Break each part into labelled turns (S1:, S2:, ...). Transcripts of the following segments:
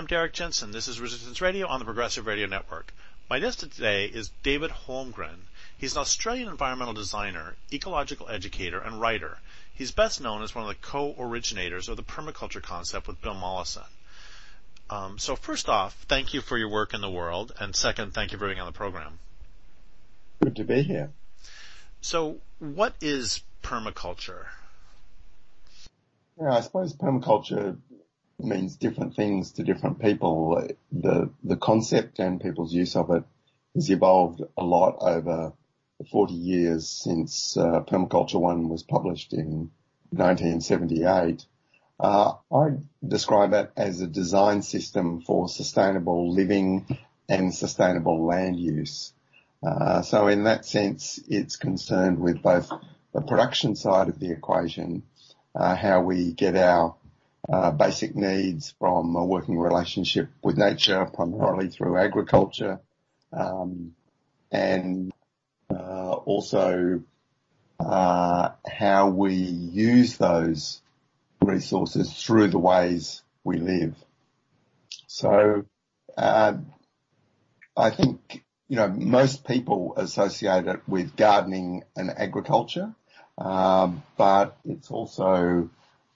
S1: I'm Derek Jensen. This is Resistance Radio on the Progressive Radio Network. My guest today is David Holmgren. He's an Australian environmental designer, ecological educator, and writer. He's best known as one of the co-originators of the permaculture concept with Bill Mollison. So first off, thank you for your work in the world, and second, thank you for being on the program.
S2: Good to be here.
S1: So what is permaculture?
S2: Yeah, I suppose permaculture means different things to different people. The concept and people's use of it has evolved a lot over the 40 years since Permaculture 1 was published in 1978. I describe it as a design system for sustainable living and sustainable land use. So in that sense, it's concerned with both the production side of the equation, how we get our basic needs from a working relationship with nature, primarily through agriculture, and also how we use those resources through the ways we live. So I think, most people associate it with gardening and agriculture, but it's also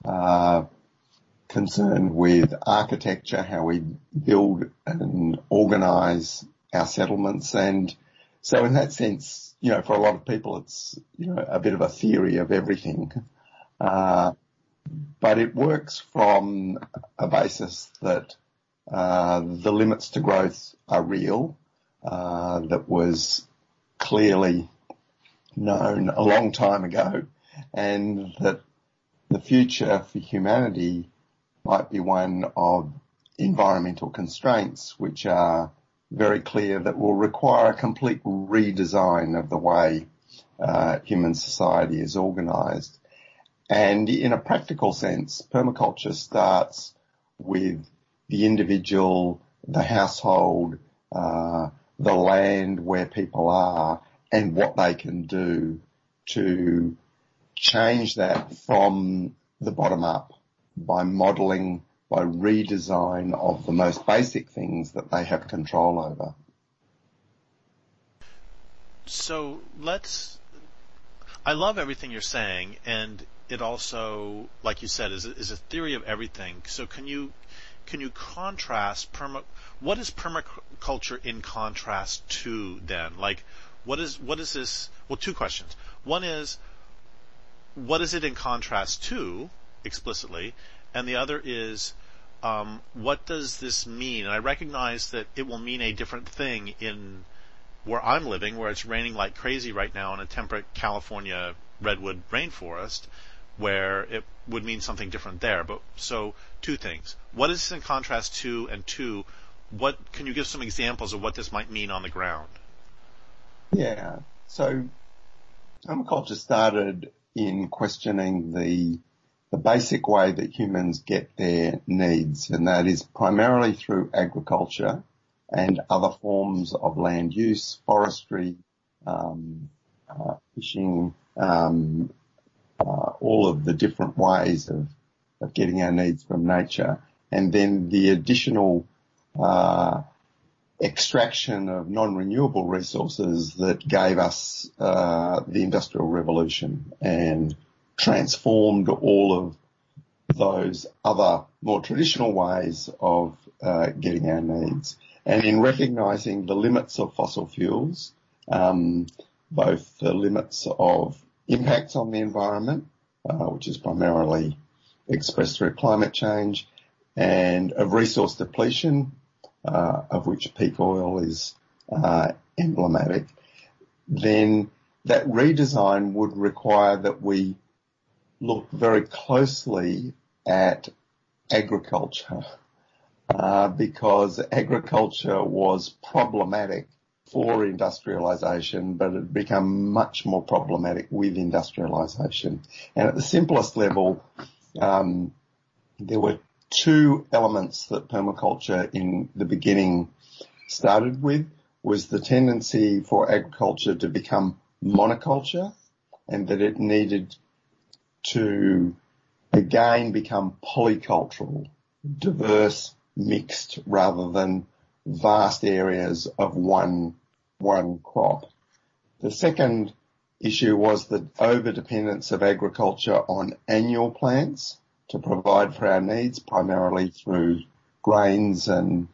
S2: concerned with architecture, how we build and organise our settlements. And so in that sense, for a lot of people, it's, a bit of a theory of everything. But it works from a basis that the limits to growth are real, that was clearly known a long time ago, and that the future for humanity might be one of environmental constraints, which are very clear, that will require a complete redesign of the way human society is organised. And in a practical sense, permaculture starts with the individual, the household, the land where people are, and what they can do to change that from the bottom up by modelling, by redesign of the most basic things that they have control over.
S1: So I love everything you're saying, and it also, like you said, is a theory of everything. So can you contrast what is permaculture in contrast to then? Like, what is this? Well, two questions. One is, what is it in contrast to, explicitly? And the other is, what does this mean? And I recognize that it will mean a different thing in where I'm living, where it's raining like crazy right now in a temperate California redwood rainforest, where it would mean something different there. But so two things. What is this in contrast to, and two, can you give some examples of what this might mean on the ground?
S2: Yeah. So permaculture started in questioning the basic way that humans get their needs, and that is primarily through agriculture and other forms of land use, forestry, fishing, all of the different ways of getting our needs from nature, and then the additional extraction of non-renewable resources that gave us the Industrial Revolution and transformed all of those other more traditional ways of getting our needs. And in recognising the limits of fossil fuels, both the limits of impacts on the environment, which is primarily expressed through climate change, and of resource depletion, of which peak oil is emblematic, then that redesign would require that we look very closely at agriculture, because agriculture was problematic for industrialization, but it had become much more problematic with industrialization. And at the simplest level, there were two elements that permaculture in the beginning started with, was the tendency for agriculture to become monoculture, and that it needed to again become polycultural, diverse, mixed rather than vast areas of one crop. The second issue was the overdependence of agriculture on annual plants to provide for our needs, primarily through grains and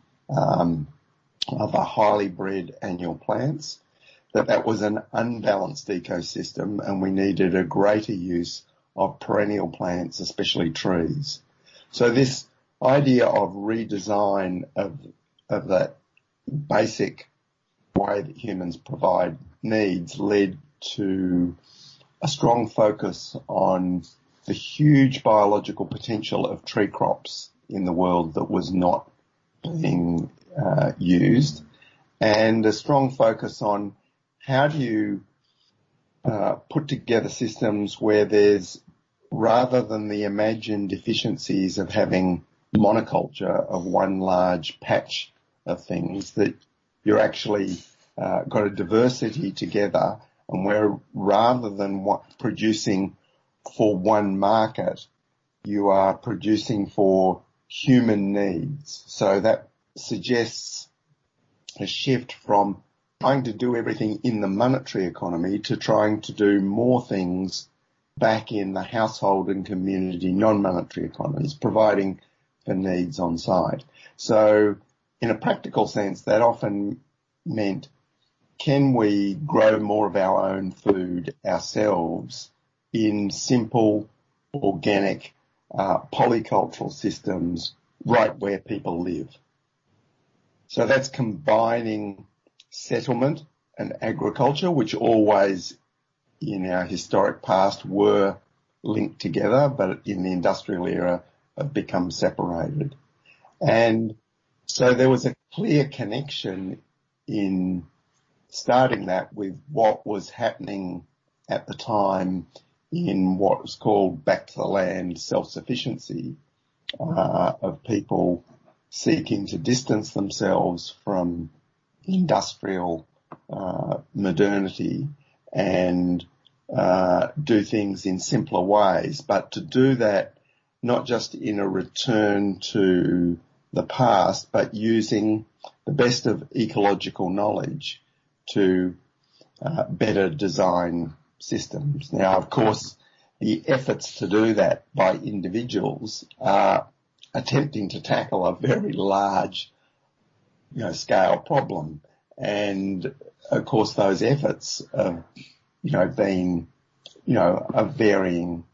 S2: other highly bred annual plants. That was an unbalanced ecosystem, and we needed a greater use of perennial plants, especially trees. So this idea of redesign of that basic way that humans provide needs led to a strong focus on the huge biological potential of tree crops in the world that was not being used, and a strong focus on how do you put together systems where there's, rather than the imagined efficiencies of having monoculture of one large patch of things, that you're actually got a diversity together, and where rather than producing for one market, you are producing for human needs. So that suggests a shift from trying to do everything in the monetary economy to trying to do more things back in the household and community non-monetary economies, providing for needs on site. So in a practical sense, that often meant, can we grow more of our own food ourselves in simple, organic, polycultural systems right where people live? So that's combining settlement and agriculture, which always in our historic past were linked together, but in the industrial era have become separated. And so there was a clear connection in starting that with what was happening at the time in what was called back to the land self-sufficiency, of people seeking to distance themselves from industrial modernity and do things in simpler ways, but to do that not just in a return to the past, but using the best of ecological knowledge to better design systems. Now, of course, the efforts to do that by individuals are attempting to tackle a very large, scale problem. And of course, those efforts have, been, of varying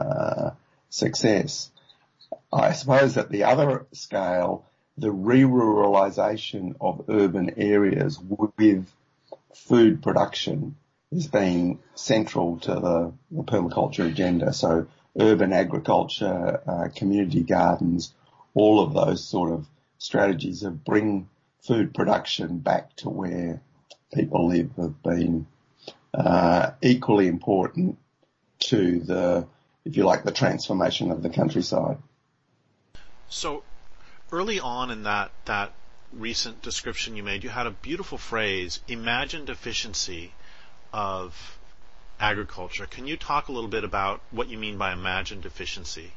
S2: success. I suppose at the other scale, the re-ruralisation of urban areas with food production has been central to the permaculture agenda. So urban agriculture, community gardens, all of those sort of strategies of bring food production back to where people live have been equally important to the, if you like, the transformation of the countryside.
S1: So early on in that recent description you made, you had a beautiful phrase, imagined efficiency of agriculture. Can you talk a little bit about what you mean by imagined efficiency?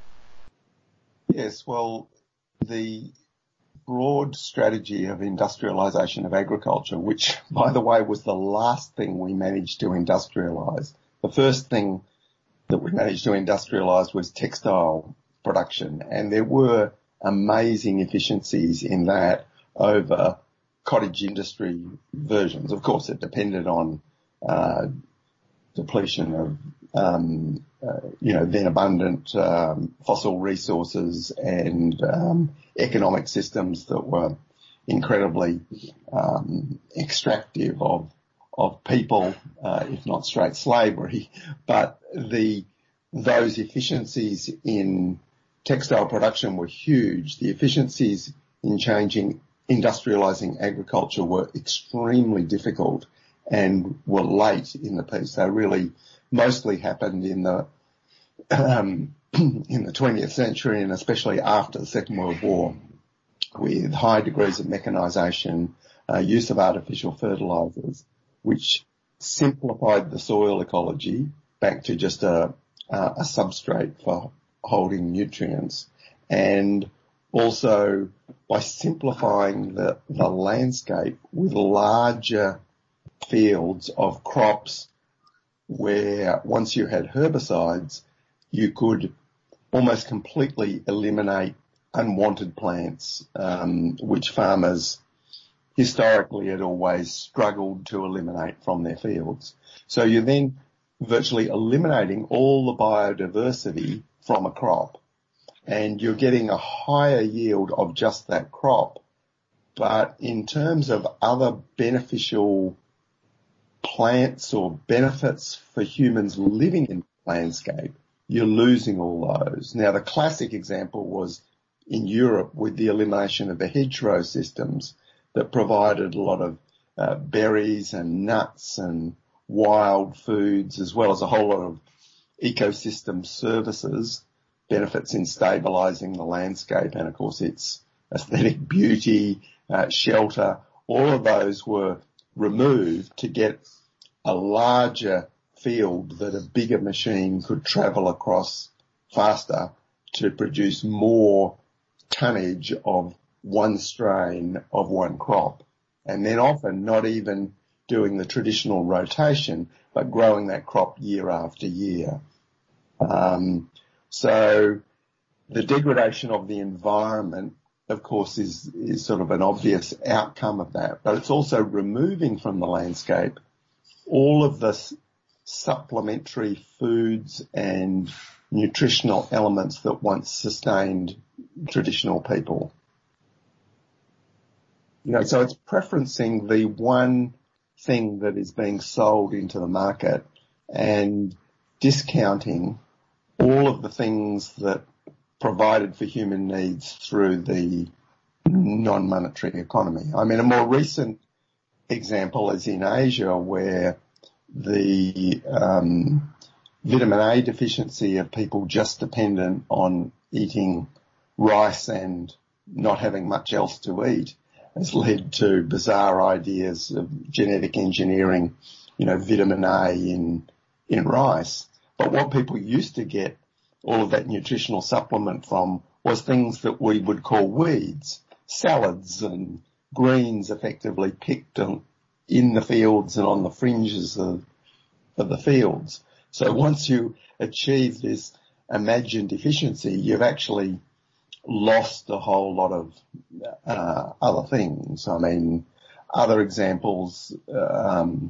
S2: Yes, well, the broad strategy of industrialisation of agriculture, which, by the way, was the last thing we managed to industrialise. The first thing that we managed to industrialise was textile production, and there were amazing efficiencies in that over cottage industry versions. Of course, it depended on depletion of, then abundant fossil resources and economic systems that were incredibly extractive of people, if not straight slavery. But those efficiencies in textile production were huge. The efficiencies in industrialising agriculture were extremely difficult and were late in the piece. They really mostly happened in the 20th century, and especially after the Second World War, with high degrees of mechanisation, use of artificial fertilisers, which simplified the soil ecology back to just a substrate for holding nutrients, and also by simplifying the landscape with larger fields of crops where once you had herbicides, you could almost completely eliminate unwanted plants, which farmers historically had always struggled to eliminate from their fields. So you're then virtually eliminating all the biodiversity from a crop, and you're getting a higher yield of just that crop. But in terms of other beneficial plants or benefits for humans living in the landscape, you're losing all those. Now, the classic example was in Europe with the elimination of the hedgerow systems that provided a lot of berries and nuts and wild foods, as well as a whole lot of ecosystem services, benefits in stabilising the landscape and, of course, its aesthetic beauty, shelter. All of those were removed to get a larger field that a bigger machine could travel across faster to produce more tonnage of one strain of one crop, and then often not even doing the traditional rotation, but growing that crop year after year. So the degradation of the environment, of course, is sort of an obvious outcome of that, but it's also removing from the landscape all of the supplementary foods and nutritional elements that once sustained traditional people. So it's preferencing the one thing that is being sold into the market and discounting all of the things that provided for human needs through the non-monetary economy. I mean, a more recent example is in Asia, where the vitamin A deficiency of people just dependent on eating rice and not having much else to eat has led to bizarre ideas of genetic engineering, vitamin A in rice. But what people used to get all of that nutritional supplement from was things that we would call weeds, salads and greens effectively picked in the fields and on the fringes of the fields. So once you achieve this imagined efficiency, you've actually lost a whole lot of other things. I mean, other examples of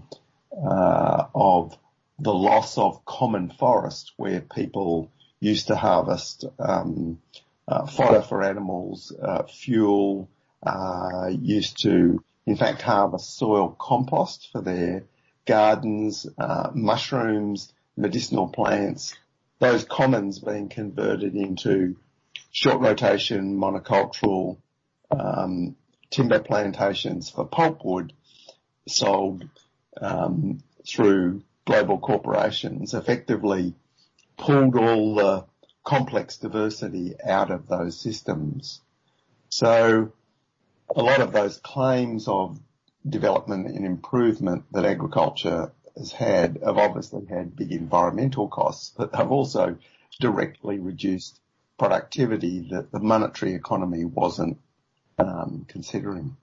S2: the loss of common forest, where people used to harvest fodder for animals, fuel, used to, in fact, harvest soil compost for their gardens, mushrooms, medicinal plants, those commons being converted into short rotation, monocultural timber plantations for pulpwood sold through global corporations, effectively pulled all the complex diversity out of those systems. So a lot of those claims of development and improvement that agriculture has had have obviously had big environmental costs, but have also directly reduced productivity that the monetary economy wasn't considering.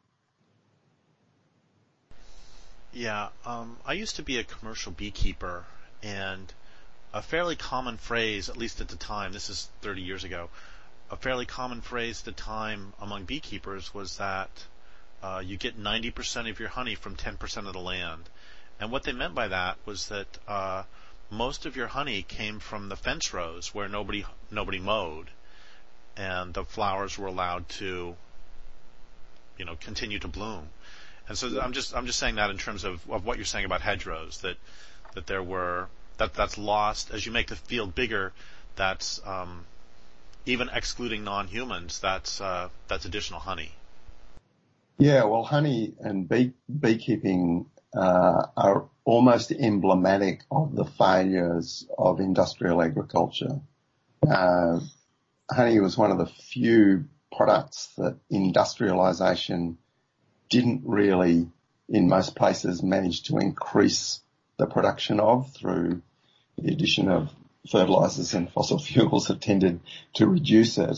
S1: Yeah, I used to be a commercial beekeeper, and a fairly common phrase, at least at the time, this is 30 years ago, a fairly common phrase at the time among beekeepers was that you get 90% of your honey from 10% of the land. And what they meant by that was that most of your honey came from the fence rows where nobody mowed, and the flowers were allowed to, continue to bloom. And so I'm just saying that in terms of what you're saying about hedgerows, that's lost as you make the field bigger. That's even excluding non-humans. That's additional honey.
S2: Yeah, well, honey and beekeeping are almost emblematic of the failures of industrial agriculture. Honey was one of the few products that industrialization didn't really, in most places, manage to increase the production of through the addition of fertilizers and fossil fuels that tended to reduce it.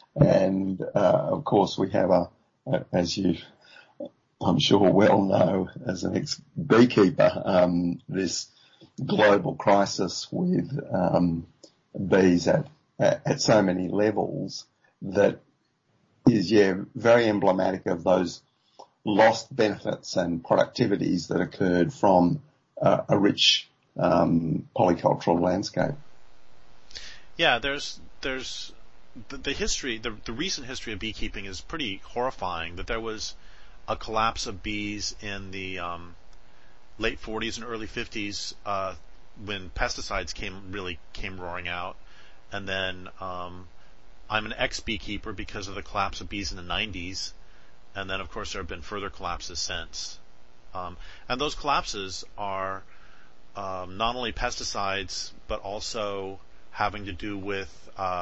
S2: And, of course we have as you, I'm sure well know as an ex-beekeeper, this global crisis with, bees at so many levels that is, very emblematic of those lost benefits and productivities that occurred from a rich polycultural landscape.
S1: Yeah, there's the history, the recent history of beekeeping is pretty horrifying. That there was a collapse of bees in the late 40s and early 50s when pesticides came roaring out, and then I'm an ex-beekeeper because of the collapse of bees in the 90s, and then of course there have been further collapses since. And those collapses are not only pesticides, but also having to do with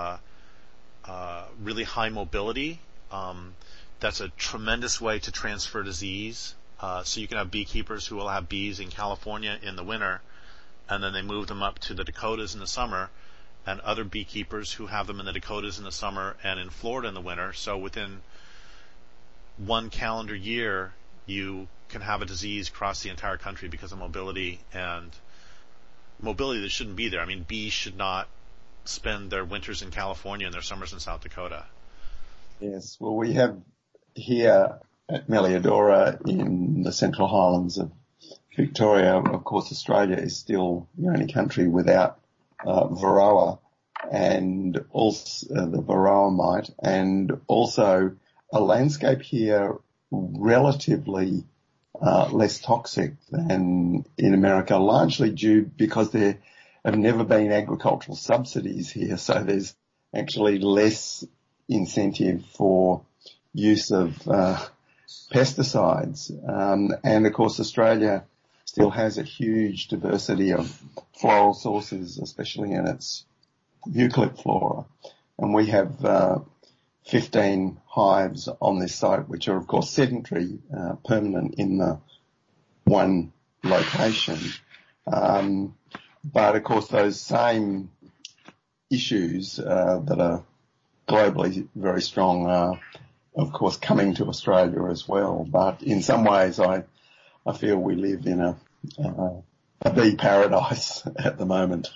S1: really high mobility. That's a tremendous way to transfer disease. So you can have beekeepers who will have bees in California in the winter, and then they move them up to the Dakotas in the summer, and other beekeepers who have them in the Dakotas in the summer and in Florida in the winter. So within one calendar year, you can have a disease across the entire country because of mobility, and mobility that shouldn't be there. I mean, bees should not spend their winters in California and their summers in South Dakota.
S2: Yes, well, we have here at Melliodora in the Central Highlands of Victoria, of course, Australia is still the only country without Varroa, and also the Varroa mite, and also a landscape here relatively less toxic than in America, largely due because there have never been agricultural subsidies here, so there's actually less incentive for use of pesticides. And of course Australia still has a huge diversity of floral sources, especially in its eucalypt flora. And we have 15 hives on this site, which are of course sedentary, permanent in the one location. But of course those same issues that are globally very strong are of course coming to Australia as well. But in some ways I feel we live in a bee paradise at the moment.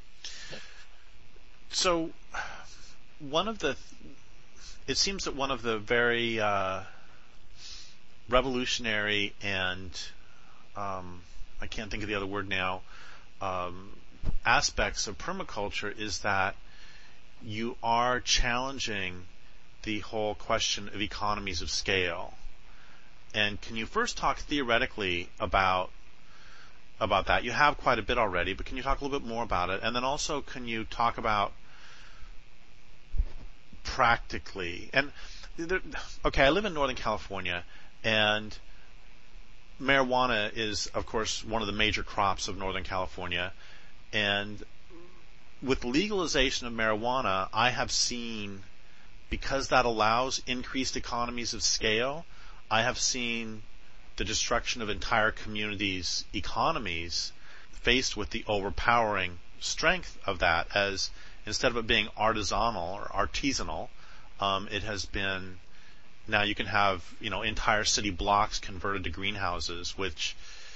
S1: So it seems that one of the very revolutionary and I can't think of the other word now, aspects of permaculture is that you are challenging the whole question of economies of scale. And can you first talk theoretically about that? You have quite a bit already, but can you talk a little bit more about it? And then also, can you talk about practically? And I live in Northern California, and marijuana is, of course, one of the major crops of Northern California. And with legalization of marijuana, I have seen, because that allows increased economies of scale, I have seen the destruction of entire communities' economies faced with the overpowering strength of that, as instead of it being artisanal or artisanal, it has been, now you can have, entire city blocks converted to greenhouses, which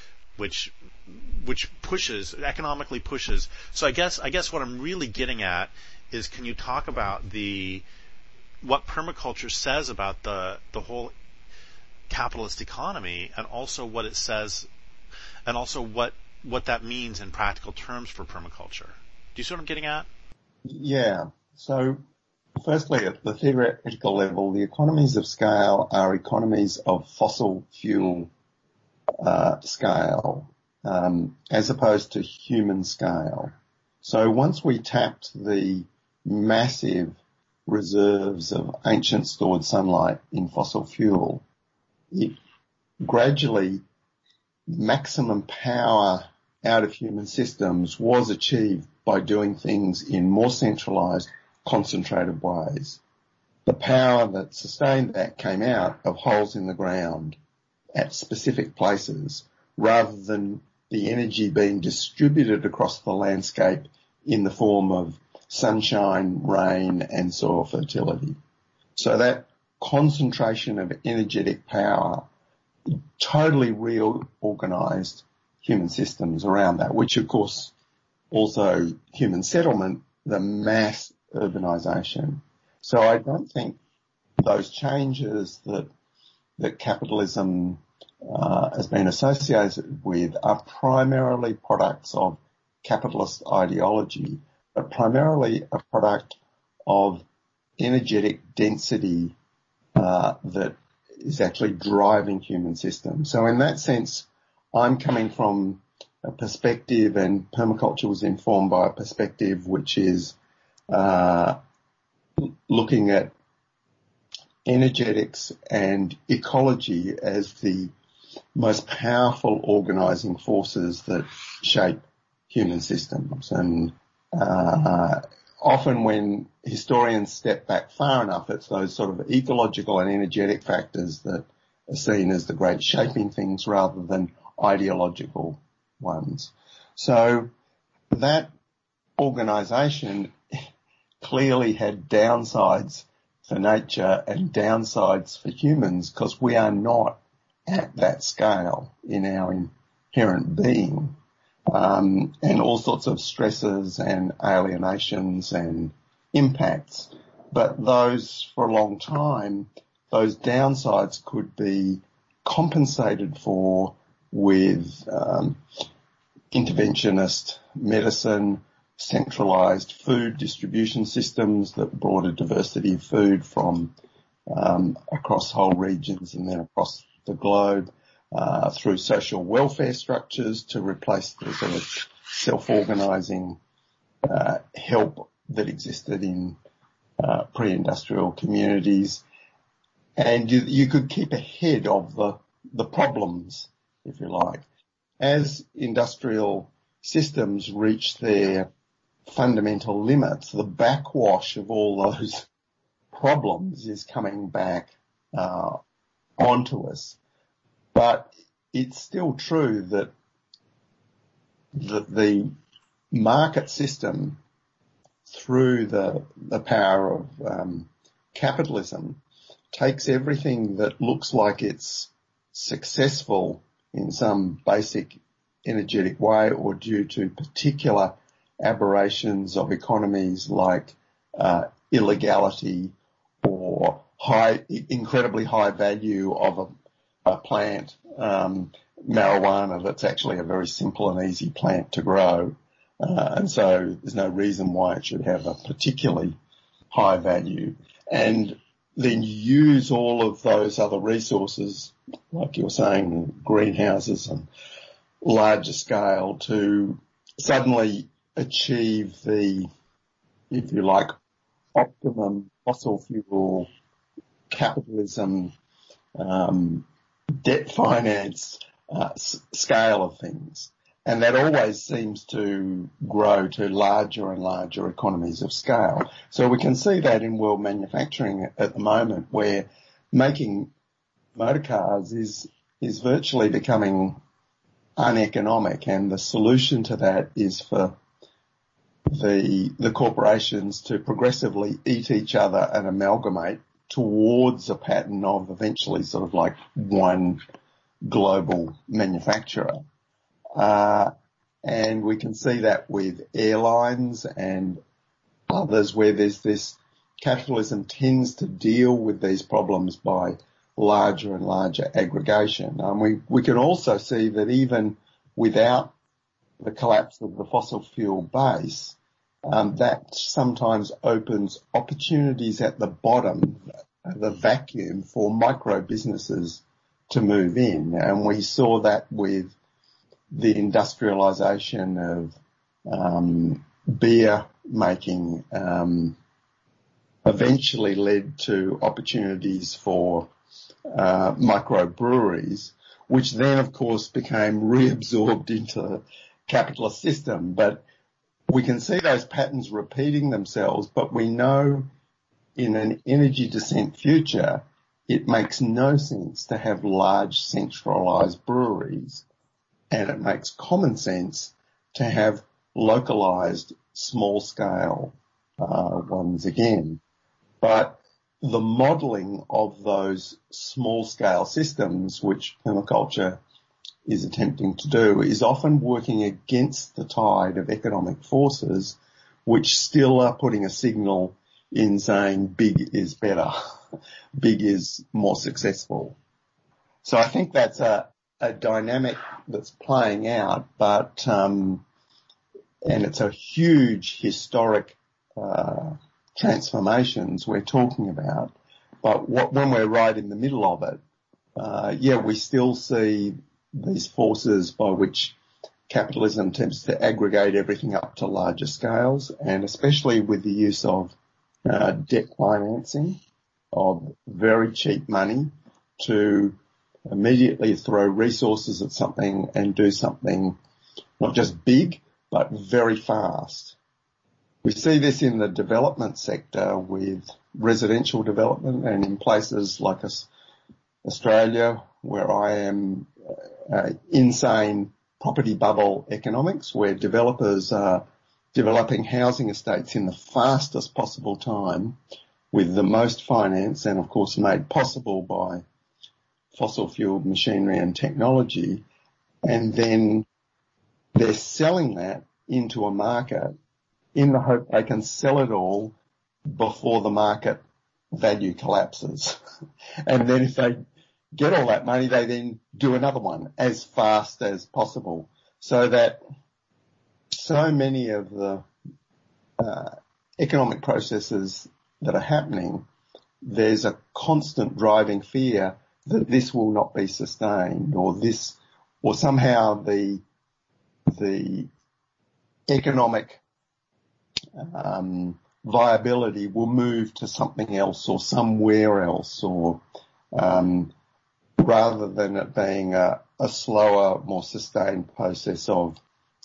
S1: economically pushes. So I guess what I'm really getting at is, can you talk about what permaculture says about the whole capitalist economy, and also what it says, and also what that means in practical terms for permaculture? Do you see what I'm getting at?
S2: Yeah. So firstly, at the theoretical level, the economies of scale are economies of fossil fuel scale, as opposed to human scale. So once we tapped the massive reserves of ancient stored sunlight in fossil fuel, it gradually, maximum power out of human systems was achieved by doing things in more centralized, concentrated ways. The power that sustained that came out of holes in the ground at specific places, rather than the energy being distributed across the landscape in the form of sunshine, rain, and soil fertility. So that concentration of energetic power totally reorganized human systems around that, which of course also human settlement, the mass urbanization. So I don't think those changes that capitalism has been associated with are primarily products of capitalist ideology, but primarily a product of energetic density that is actually driving human systems. So in that sense, I'm coming from a perspective, and permaculture was informed by a perspective which is looking at energetics and ecology as the most powerful organizing forces that shape human systems. And often when historians step back far enough, it's those sort of ecological and energetic factors that are seen as the great shaping things rather than ideological ones. So that organization clearly had downsides for nature and downsides for humans, because we are not at that scale in our inherent being. And all sorts of stresses and alienations and impacts. But those, for a long time, those downsides could be compensated for with interventionist medicine, centralized food distribution systems that brought a diversity of food from across whole regions and then across the globe, through social welfare structures to replace the sort of self-organizing help that existed in pre-industrial communities. And you could keep ahead of the problems, if you like. As industrial systems reach their fundamental limits, the backwash of all those problems is coming back onto us. But it's still true that the market system, through the power of capitalism, takes everything that looks like it's successful in some basic energetic way or due to particular aberrations of economies like illegality or incredibly high value of a plant, marijuana, that's actually a very simple and easy plant to grow. And so there's no reason why it should have a particularly high value. And then use all of those other resources, like you're saying, greenhouses and larger scale, to suddenly achieve the, if you like, optimum fossil fuel capitalism, debt finance scale of things. And that always seems to grow to larger and larger economies of scale. So we can see that in world manufacturing at the moment, where making motor cars is virtually becoming uneconomic, and the solution to that is for the corporations to progressively eat each other and amalgamate towards a pattern of eventually sort of like one global manufacturer. And we can see that with airlines and others, where there's this capitalism tends to deal with these problems by larger and larger aggregation. We can also see that even without the collapse of the fossil fuel base, that sometimes opens opportunities at the bottom, the vacuum, for micro businesses to move in. And we saw that with the industrialization of beer making, eventually led to opportunities for microbreweries, which then, of course, became reabsorbed into the capitalist system. But we can see those patterns repeating themselves, but we know in an energy descent future, it makes no sense to have large centralized breweries, and it makes common sense to have localized small scale ones again. But the modelling of those small-scale systems, which permaculture is attempting to do, is often working against the tide of economic forces, which still are putting a signal in saying big is better, big is more successful. So I think that's a dynamic that's playing out, but and it's a huge historic transformations we're talking about. But when we're right in the middle of it, we still see these forces by which capitalism tends to aggregate everything up to larger scales, and especially with the use of debt financing, of very cheap money to immediately throw resources at something and do something not just big, but very fast. We see this in the development sector with residential development, and in places like Australia, where I am, insane property bubble economics, where developers are developing housing estates in the fastest possible time with the most finance, and of course made possible by fossil fuel machinery and technology, and then they're selling that into a market in the hope they can sell it all before the market value collapses. And then if they get all that money, they then do another one as fast as possible, so that so many of the economic processes that are happening, there's a constant driving fear that this will not be sustained, or somehow the economic viability will move to something else or somewhere else, or rather than it being a slower, more sustained process of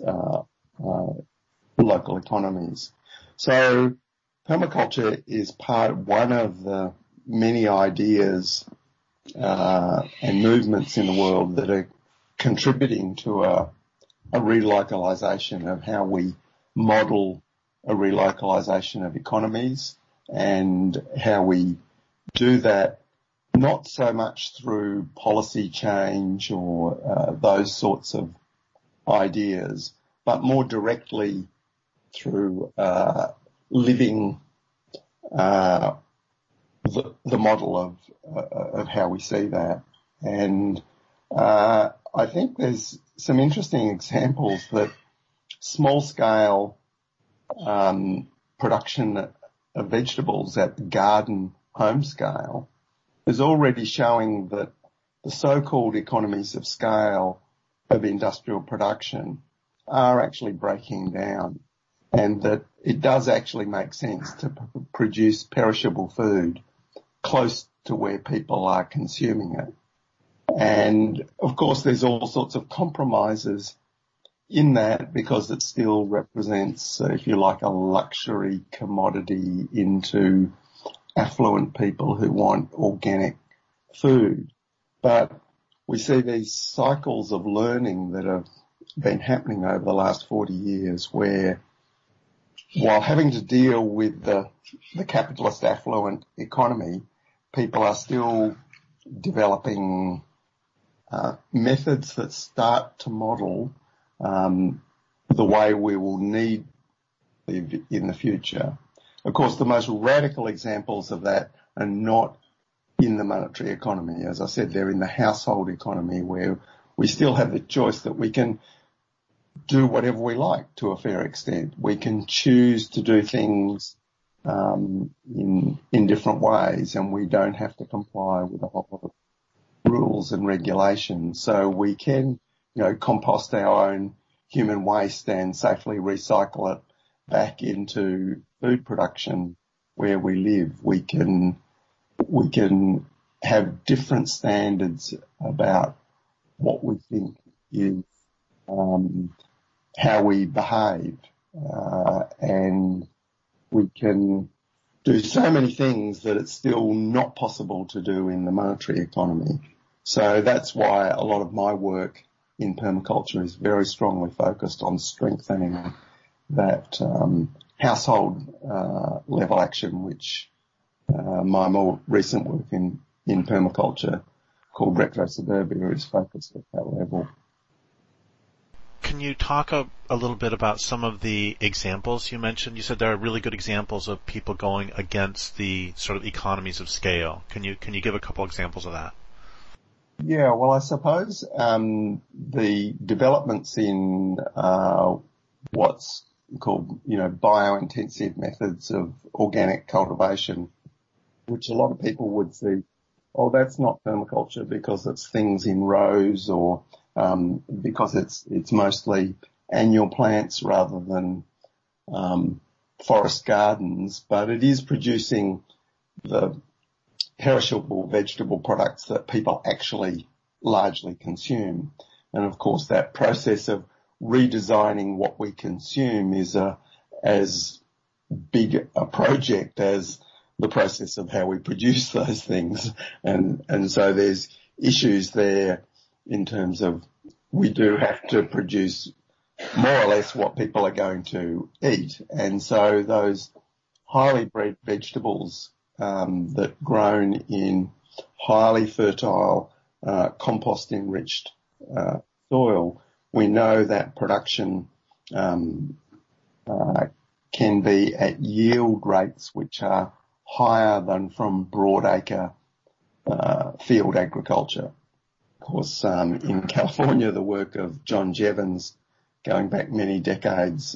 S2: local economies. So permaculture is one of the many ideas and movements in the world that are contributing to a relocalization of how we model a relocalization of economies, and how we do that not so much through policy change or those sorts of ideas, but more directly through living the model of how we see that. And I think there's some interesting examples that small-scale production of vegetables at the garden home scale is already showing that the so-called economies of scale of industrial production are actually breaking down, and that it does actually make sense to produce perishable food close to where people are consuming it. And of course there's all sorts of compromises in that, because it still represents, if you like, a luxury commodity into affluent people who want organic food. But we see these cycles of learning that have been happening over the last 40 years, where while having to deal with the capitalist affluent economy, people are still developing methods that start to model the way we will need to live in the future. Of course, the most radical examples of that are not in the monetary economy. As I said, they're in the household economy, where we still have the choice that we can do whatever we like to a fair extent. We can choose to do things in different ways, and we don't have to comply with a whole lot of rules and regulations. So we can, compost our own human waste and safely recycle it back into food production where we live. We can have different standards about what we think is how we behave, and we can do so many things that it's still not possible to do in the monetary economy. So that's why a lot of my work in permaculture is very strongly focused on strengthening that household level action, which my more recent work in permaculture called Retrosuburbia is focused at that level.
S1: Can you talk a little bit about some of the examples you mentioned? You said there are really good examples of people going against the sort of economies of scale. Can you give a couple examples of that?
S2: Yeah, well, I suppose the developments in what's called, biointensive methods of organic cultivation, which a lot of people would see, oh, that's not permaculture because it's things in rows or because it's mostly annual plants rather than forest gardens, but it is producing the perishable vegetable products that people actually largely consume. And of course, that process of redesigning what we consume is as big a project as the process of how we produce those things. And so there's issues there in terms of we do have to produce more or less what people are going to eat. And so those highly bred vegetables that grown in highly fertile, compost-enriched soil, we know that production can be at yield rates which are higher than from broadacre field agriculture. Of course, in California, the work of John Jevons, going back many decades,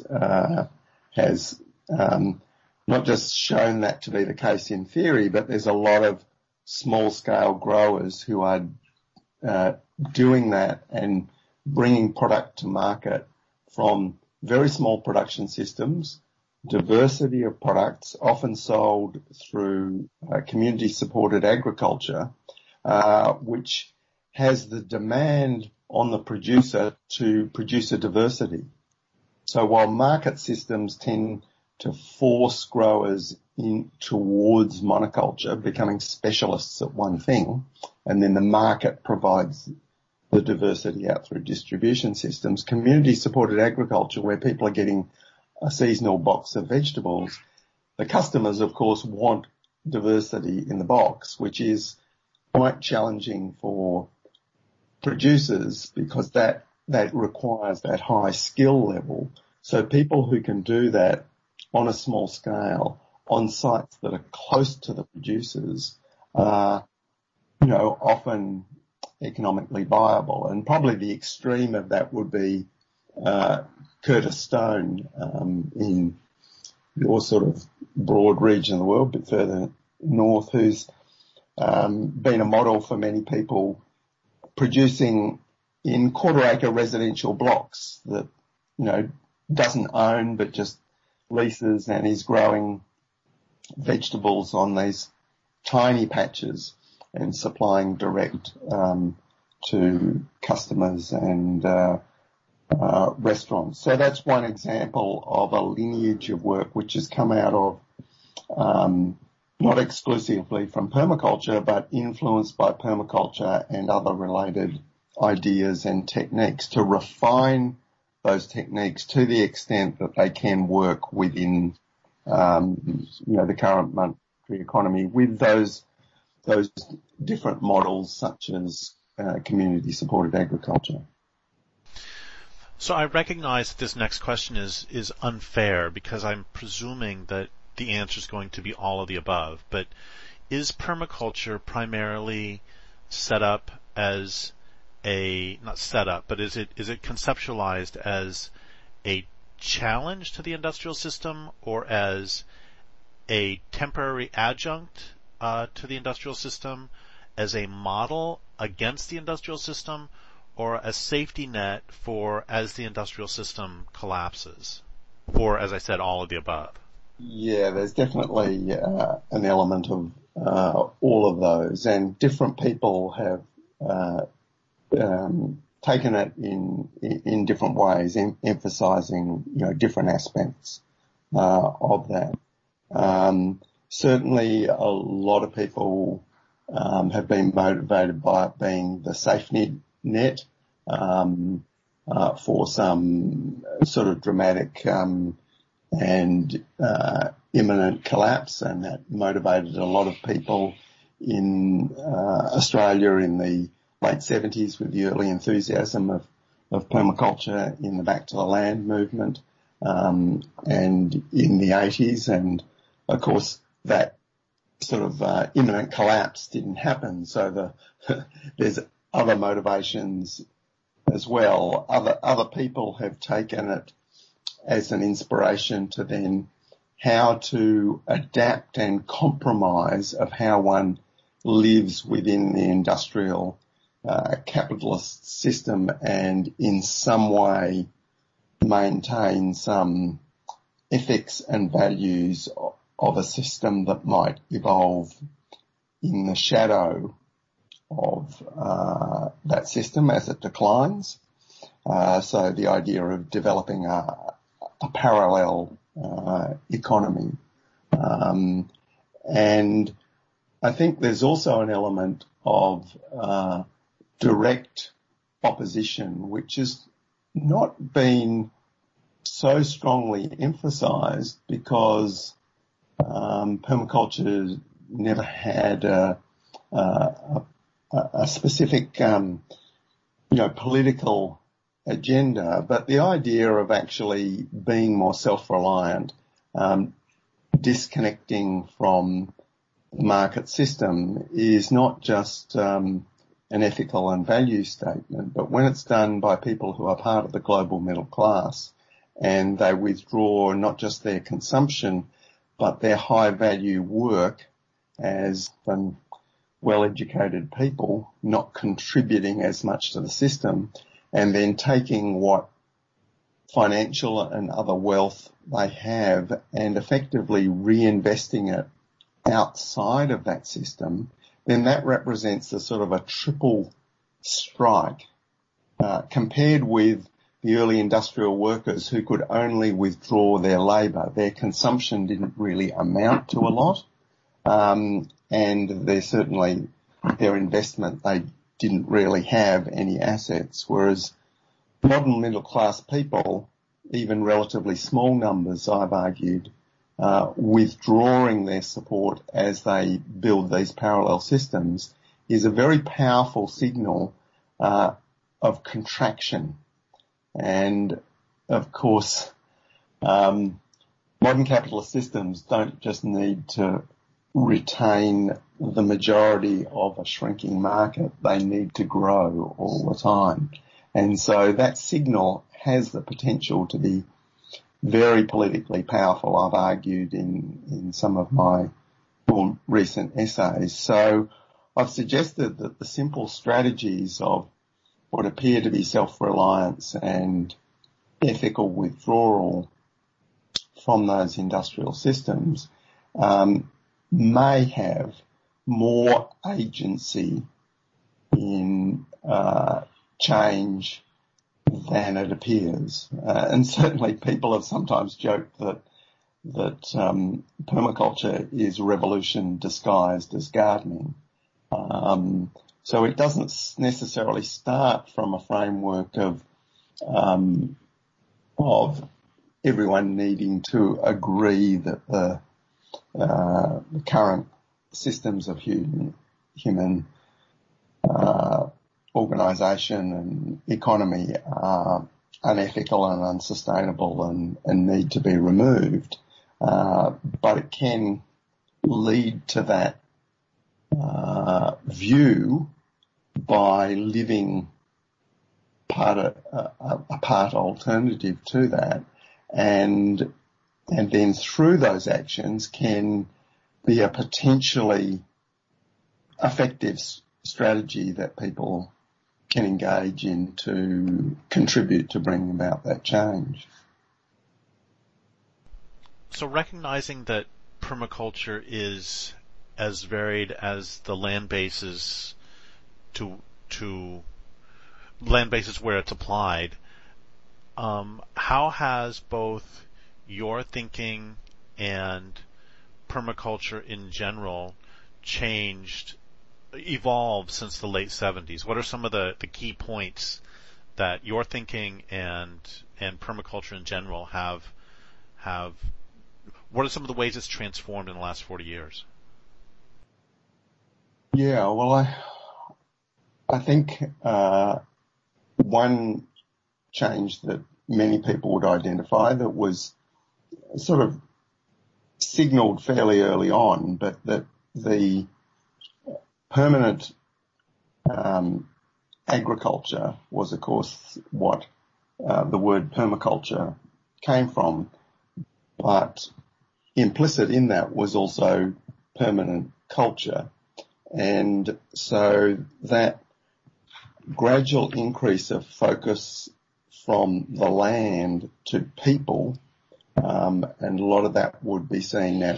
S2: has not just shown that to be the case in theory, but there's a lot of small-scale growers who are doing that and bringing product to market from very small production systems, diversity of products, often sold through community-supported agriculture, which has the demand on the producer to produce a diversity. So while market systems tend to force growers in towards monoculture, becoming specialists at one thing, and then the market provides the diversity out through distribution systems, community-supported agriculture, where people are getting a seasonal box of vegetables, the customers, of course, want diversity in the box, which is quite challenging for producers because that requires that high skill level. So people who can do that on a small scale, on sites that are close to the producers, are, often economically viable. And probably the extreme of that would be Curtis Stone in your sort of broad region of the world, a bit further north, who's been a model for many people producing in quarter-acre residential blocks that, doesn't own but just leases, and is growing vegetables on these tiny patches and supplying direct to customers and restaurants. So that's one example of a lineage of work which has come out of not exclusively from permaculture, but influenced by permaculture and other related ideas and techniques to refine those techniques to the extent that they can work within, the current monetary economy with those different models such as community-supported agriculture.
S1: So I recognize that this next question is unfair because I'm presuming that the answer is going to be all of the above. But is permaculture primarily set up as not set up, but is it conceptualized as a challenge to the industrial system or as a temporary adjunct to the industrial system, as a model against the industrial system, or a safety net for as the industrial system collapses? Or, as I said, all of the above?
S2: Yeah, there's definitely an element of all of those, and different people have taken it in different ways, emphasizing different aspects of that. Certainly, a lot of people have been motivated by it being the safety net for some sort of dramatic and imminent collapse, and that motivated a lot of people in Australia in the late 70s with the early enthusiasm of permaculture in the Back to the Land movement, and in the 80s. And of course that sort of imminent collapse didn't happen, so there's other motivations as well. Other people have taken it as an inspiration to then how to adapt and compromise of how one lives within the industrial capitalist system, and in some way maintain some ethics and values of a system that might evolve in the shadow of that system as it declines. So the idea of developing a parallel economy. And I think there's also an element of direct opposition, which has not been so strongly emphasised because permaculture never had a specific, political agenda, but the idea of actually being more self-reliant, disconnecting from the market system is not just an ethical and value statement, but when it's done by people who are part of the global middle class and they withdraw not just their consumption, but their high value work as well-educated people, not contributing as much to the system, and then taking what financial and other wealth they have and effectively reinvesting it outside of that system, then that represents a sort of a triple strike compared with the early industrial workers who could only withdraw their labour. Their consumption didn't really amount to a lot, and their investment, they didn't really have any assets, whereas modern middle class people, even relatively small numbers, I've argued, withdrawing their support as they build these parallel systems is a very powerful signal of contraction. And of course, modern capitalist systems don't just need to retain the majority of a shrinking market, they need to grow all the time. And so that signal has the potential to be very politically powerful, I've argued in some of my more recent essays. So I've suggested that the simple strategies of what appear to be self-reliance and ethical withdrawal from those industrial systems may have more agency in change than it appears. And certainly people have sometimes joked that permaculture is revolution disguised as gardening. So it doesn't necessarily start from a framework of everyone needing to agree that the current systems of human organisation and economy are unethical and unsustainable and need to be removed. But it can lead to that view by living a part alternative to that, and then through those actions can be a potentially effective strategy that people can engage in to contribute to bringing about that change.
S1: So recognizing that permaculture is as varied as the land bases to land bases where it's applied, how has both your thinking and permaculture in general evolved since the late 70s? What are some of the key points that your thinking and permaculture in general have what are some of the ways it's transformed in the last 40 years?
S2: Yeah, well, I think one change that many people would identify that was sort of signalled fairly early on, but that the permanent agriculture was, of course, what the word permaculture came from, but implicit in that was also permanent culture. And so that gradual increase of focus from the land to people, and a lot of that would be saying that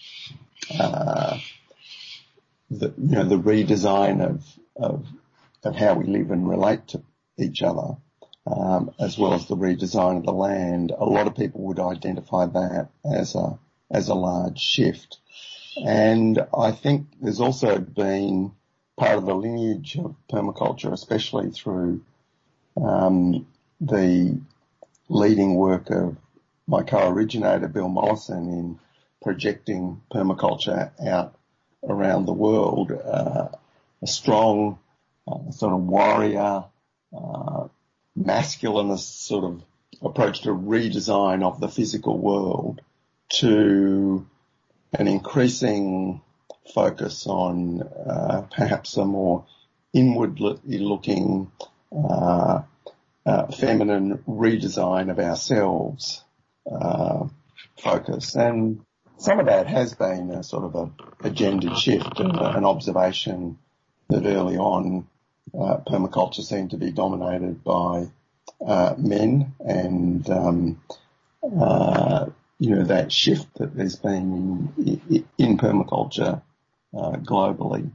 S2: the redesign of how we live and relate to each other, as well as the redesign of the land. A lot of people would identify that as a large shift. And I think there's also been part of the lineage of permaculture, especially through the leading work of my co-originator, Bill Mollison, in projecting permaculture out around the world, a strong sort of warrior, masculinist sort of approach to redesign of the physical world, to an increasing focus on perhaps a more inwardly looking feminine redesign of ourselves focus. And some of that has been a sort of a gendered shift, and an observation that early on permaculture seemed to be dominated by men, and that shift that there's been in permaculture globally.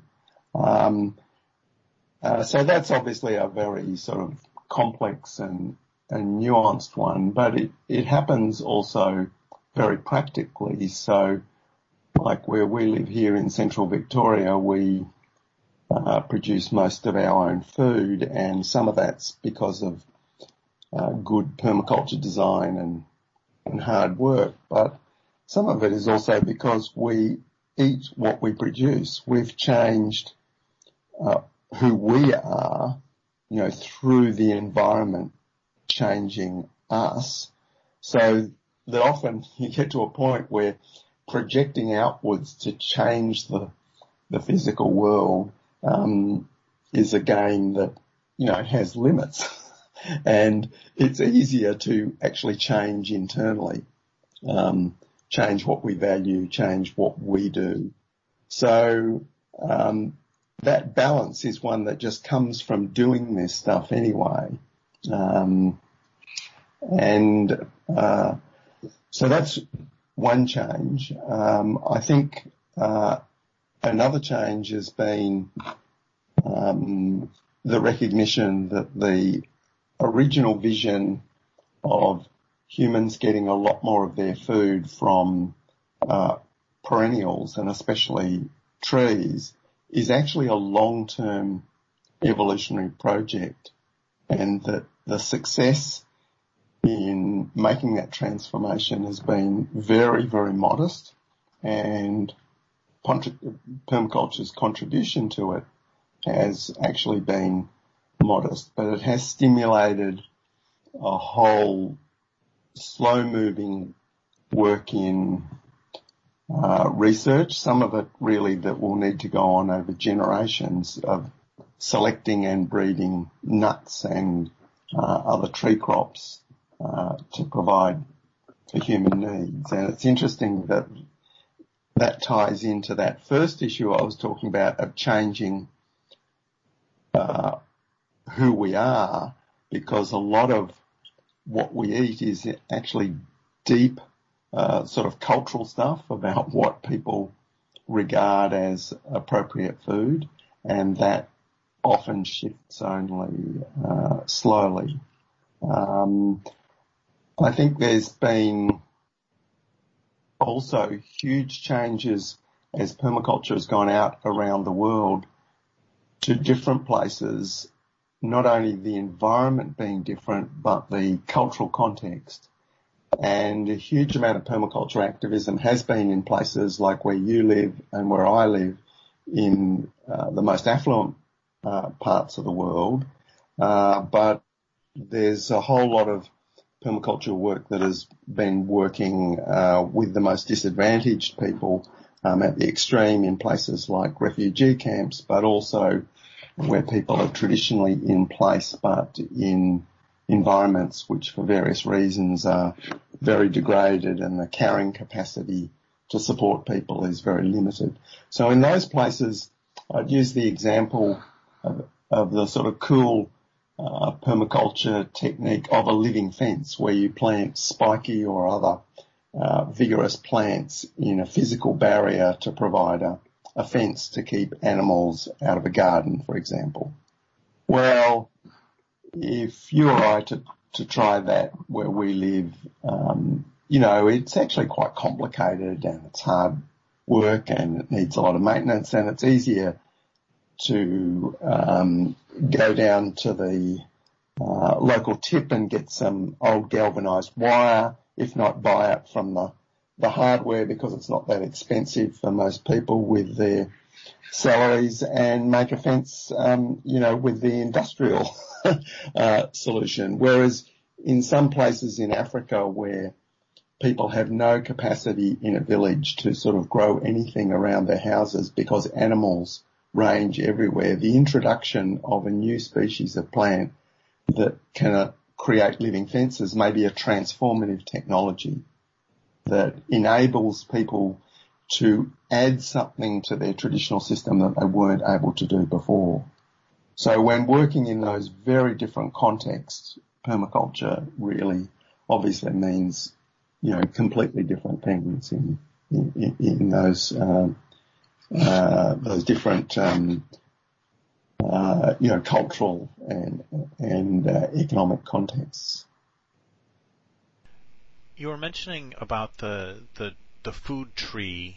S2: So that's obviously a very sort of complex and nuanced one, but it happens also very practically. So like where we live here in central Victoria, we produce most of our own food, and some of that's because of good permaculture design and hard work, but some of it is also because we eat what we produce. We've changed who we are, through the environment changing us, so that often you get to a point where projecting outwards to change the physical world is a game that, has limits. And it's easier to actually change internally, change what we value, change what we do. So that balance is one that just comes from doing this stuff anyway. So that's one change. I think another change has been the recognition that the original vision of humans getting a lot more of their food from perennials, and especially trees, is actually a long-term evolutionary project, and that the success in making that transformation has been very, very modest, and permaculture's contribution to it has actually been modest, but it has stimulated a whole slow-moving work in research, some of it really that will need to go on over generations, of selecting and breeding nuts and other tree crops to provide for human needs. And it's interesting that ties into that first issue I was talking about of changing who we are, because a lot of what we eat is actually deep sort of cultural stuff about what people regard as appropriate food, and that often shifts only slowly. I think there's been also huge changes as permaculture has gone out around the world to different places, not only the environment being different, but the cultural context. And a huge amount of permaculture activism has been in places like where you live and where I live in the most affluent parts of the world. But there's a whole lot of permaculture work that has been working with the most disadvantaged people at the extreme in places like refugee camps, but also where people are traditionally in place but in environments which for various reasons are very degraded and the carrying capacity to support people is very limited. So in those places, I'd use the example of the sort of cool permaculture technique of a living fence where you plant spiky or other vigorous plants in a physical barrier to provide a fence to keep animals out of a garden, for example. Well, if you or I to try that where we live, it's actually quite complicated and it's hard work and it needs a lot of maintenance, and it's easier to go down to the local tip and get some old galvanized wire, if not buy it from the hardware because it's not that expensive for most people with their salaries, and make a fence, with the industrial solution. Whereas in some places in Africa where people have no capacity in a village to sort of grow anything around their houses because animals range everywhere, the introduction of a new species of plant that can create living fences may be a transformative technology that enables people to add something to their traditional system that they weren't able to do before. So when working in those very different contexts, permaculture really obviously means, completely different things in those different, cultural and economic contexts.
S1: You were mentioning about the food tree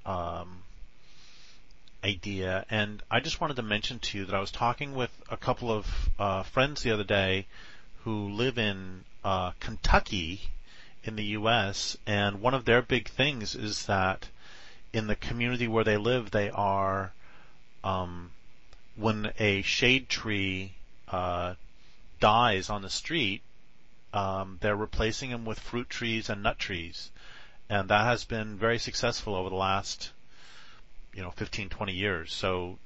S1: idea, and I just wanted to mention to you that I was talking with a couple of friends the other day who live in Kentucky in the U.S., and one of their big things is that in the community where they live, they are, when a shade tree dies on the street, they're replacing them with fruit trees and nut trees. And that has been very successful over the last, 15, 20 years. So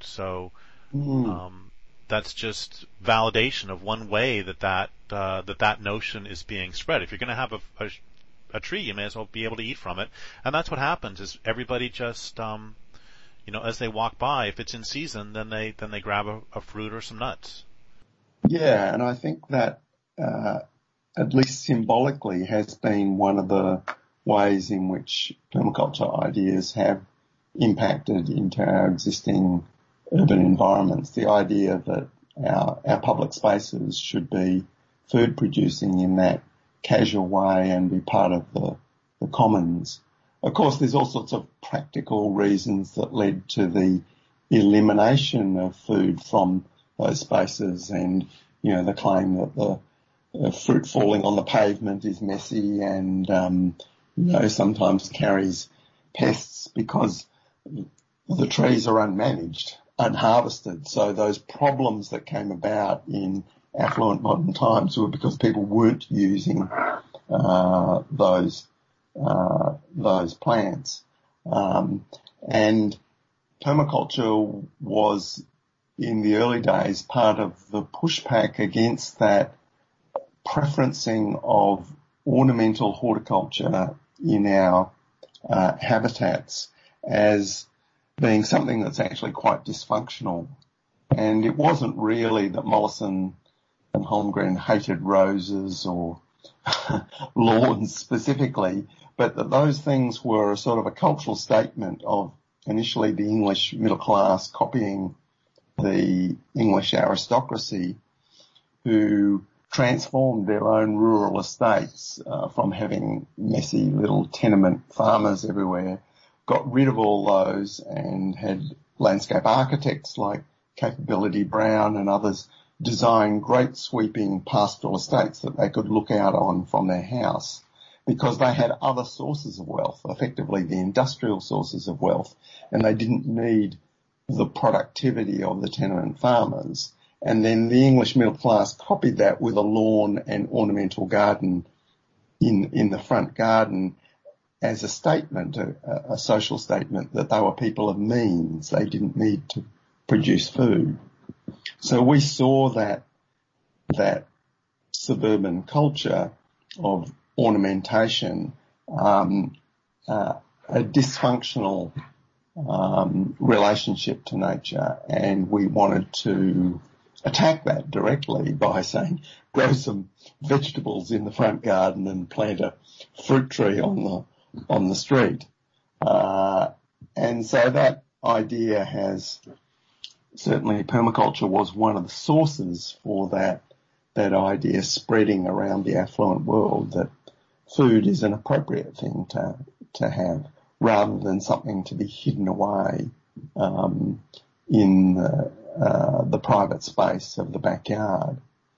S1: that's just validation of one way that notion is being spread. If you're going to have a tree, you may as well be able to eat from it. And that's what happens is everybody just, as they walk by, if it's in season, then they grab a fruit or some nuts.
S2: Yeah. And I think that, at least symbolically, has been one of the ways in which permaculture ideas have impacted into our existing urban environments. The idea that our public spaces should be food producing in that casual way and be part of the commons. Of course, there's all sorts of practical reasons that led to the elimination of food from those spaces, and, the claim that the fruit falling on the pavement is messy and, sometimes carries pests because the trees are unmanaged, unharvested. So those problems that came about in affluent modern times were because people weren't using those plants. And permaculture was, in the early days, part of the pushback against that preferencing of ornamental horticulture in our habitats as being something that's actually quite dysfunctional. And it wasn't really that Mollison and Holmgren hated roses or lawns specifically, but that those things were a sort of a cultural statement of initially the English middle class copying the English aristocracy, who transformed their own rural estates from having messy little tenement farmers everywhere, got rid of all those and had landscape architects like Capability Brown and others design great sweeping pastoral estates that they could look out on from their house. because they had other sources of wealth, effectively the industrial sources of wealth, and they didn't need the productivity of the tenement farmers. And then the English middle class copied that with a lawn and ornamental garden in the front garden as a statement, a social statement that they were people of means. They didn't need to produce food. So we saw that suburban culture of ornamentation, a dysfunctional relationship to nature, and we wanted to attack that directly by saying, grow some vegetables in the front garden and plant a fruit tree on the street. And so that idea has, certainly permaculture was one of the sources for that idea spreading around the affluent world, that food is an appropriate thing to have rather than something to be hidden away in the private space of the backyard.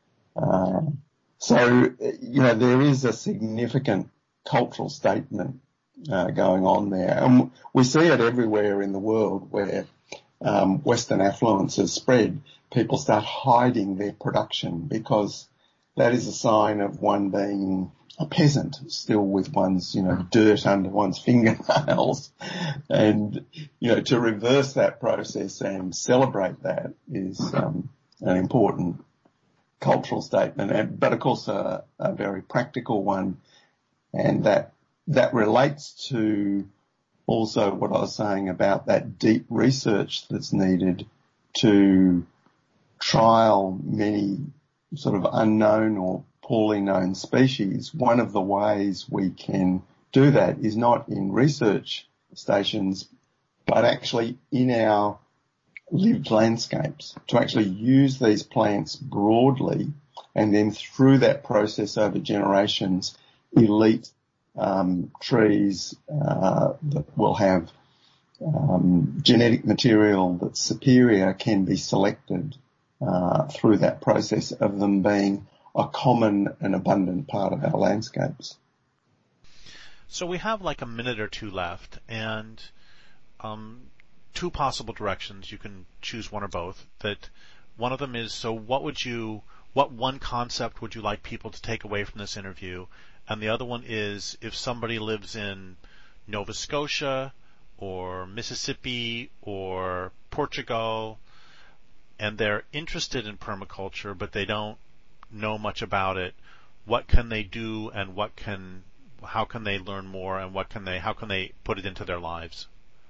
S2: So, there is a significant cultural statement going on there. And we see it everywhere in the world where Western affluence has spread. People start hiding their production because that is a sign of one being a peasant, still with one's, dirt under one's fingernails. And, to reverse that process and celebrate that is an important cultural statement, but of course a very practical one. And that relates to also what I was saying about that deep research that's needed to trial many sort of unknown or poorly known species. One of the ways we can do that is not in research stations, but actually in our lived landscapes, to actually use these plants broadly, and then through that process over generations, elite trees that will have genetic material that's superior can be selected through that process of them being a common and abundant part of our landscapes.
S1: So we have like a minute or two left, and two possible directions. You can choose one or both. That one of them is, so what one concept would you like people to take away from this interview? And the other one is, if somebody lives in Nova Scotia or Mississippi or Portugal and they're interested in permaculture but they don't know much about it, what can they do, and how can they learn more, and how can they put it into their lives?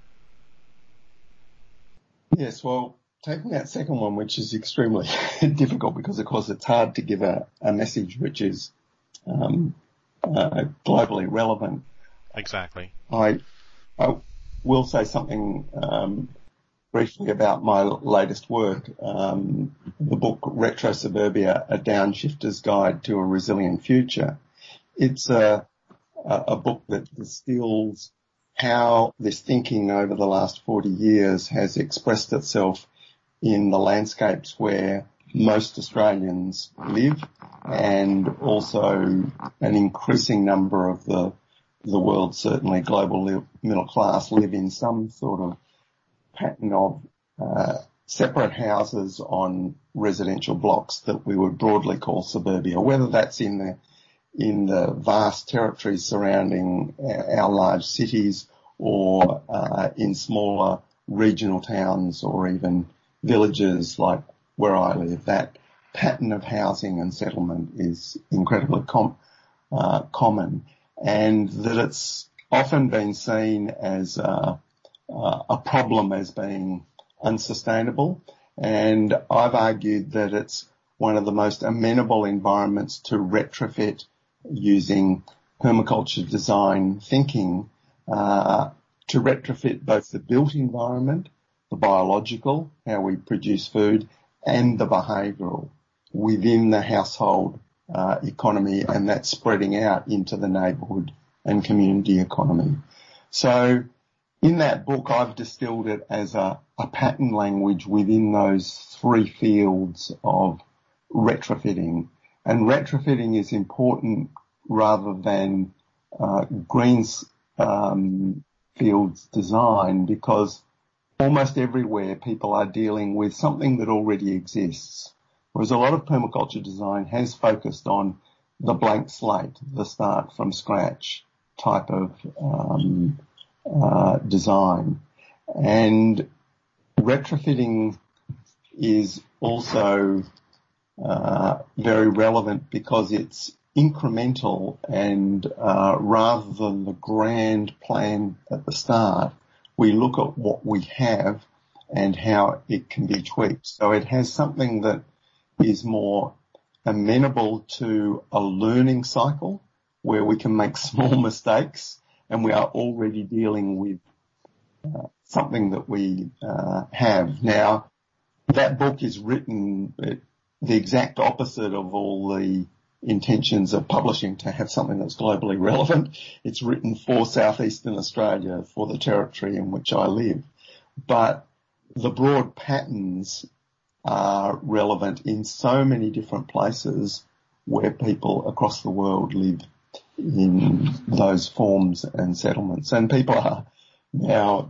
S2: Yes, well, taking that second one, which is extremely difficult because, of course, it's hard to give a message which is globally relevant.
S1: Exactly.
S2: I will say something briefly about my latest work, the book Retro Suburbia, A Downshifter's Guide to a Resilient Future. It's a book that distills how this thinking over the last 40 years has expressed itself in the landscapes where most Australians live, and also an increasing number of the world, certainly global middle class, live in some sort of pattern of separate houses on residential blocks that we would broadly call suburbia, whether that's in the vast territories surrounding our large cities or in smaller regional towns or even villages like where I live. That pattern of housing and settlement is incredibly common, and that it's often been seen as a problem as being unsustainable. And I've argued that it's one of the most amenable environments to retrofit using permaculture design thinking, to retrofit both the built environment, the biological, how we produce food, and the behavioural within the household economy, and that's spreading out into the neighbourhood and community economy. So in that book, I've distilled it as a pattern language within those three fields of retrofitting. And retrofitting is important rather than greens fields design, because almost everywhere people are dealing with something that already exists. Whereas a lot of permaculture design has focused on the blank slate, the start from scratch type of design. And retrofitting is also very relevant because it's incremental, and rather than the grand plan at the start, we look at what we have and how it can be tweaked. So it has something that is more amenable to a learning cycle where we can make small mistakes and we are already dealing with something that we have. Now, that book is written the exact opposite of all the intentions of publishing to have something that's globally relevant. It's written for Southeastern Australia, for the territory in which I live. But the broad patterns are relevant in so many different places where people across the world live in those forms and settlements. And people are now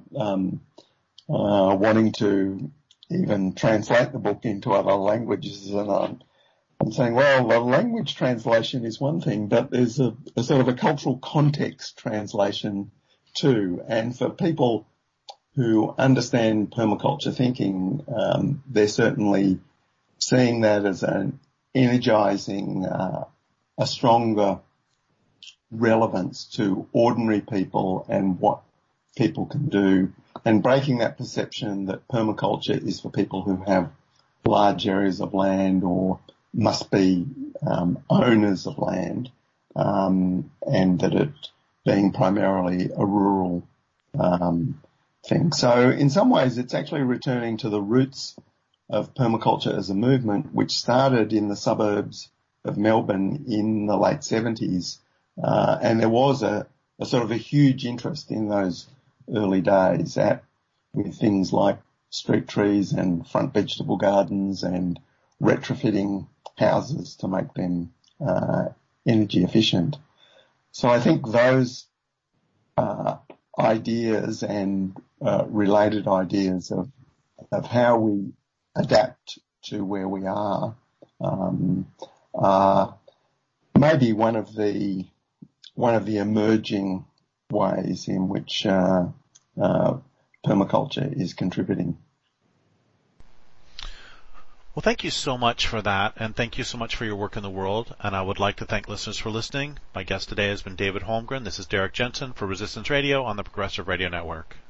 S2: wanting to even translate the book into other languages, and I'm saying, well, the language translation is one thing, but there's a sort of a cultural context translation too. And for people who understand permaculture thinking, they're certainly seeing that as an energizing, a stronger relevance to ordinary people and what people can do, and breaking that perception that permaculture is for people who have large areas of land or must be owners of land, and that it being primarily a rural thing. So in some ways it's actually returning to the roots of permaculture as a movement, which started in the suburbs of Melbourne in the late 70s. And there was a sort of a huge interest in those early days with things like street trees and front vegetable gardens and retrofitting houses to make them energy efficient. So I think those ideas and related ideas of how we adapt to where we are maybe one of the emerging ways in which permaculture is contributing.
S1: Well, thank you so much for that, and thank you so much for your work in the world. And I would like to thank listeners for listening. My guest today has been David Holmgren. This is Derek Jensen for Resistance Radio on the Progressive Radio Network.